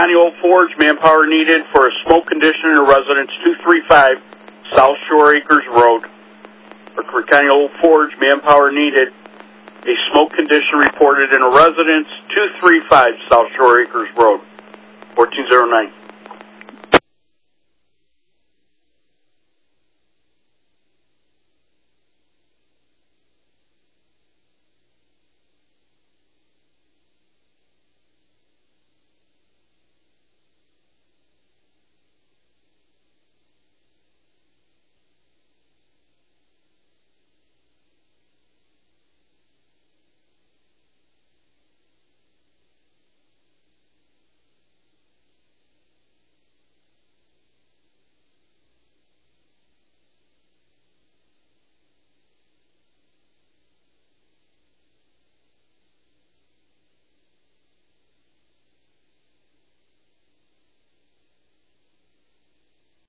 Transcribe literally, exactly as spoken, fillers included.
County Old Forge, manpower needed for a smoke condition in a residence, two thirty-five South Shore Acres Road. For Creek County Old Forge, manpower needed, a smoke condition reported in a residence, two thirty-five South Shore Acres Road, fourteen oh nine.